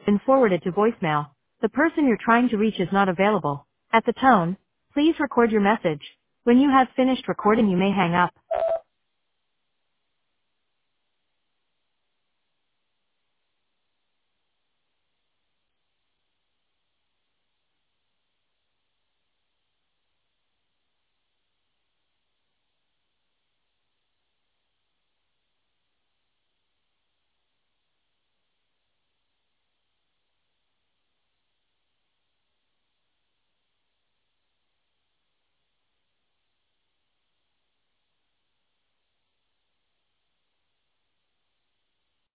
been forwarded to voicemail. The person you're trying to reach is not available. At the tone, please record your message. When you have finished recording, you may hang up.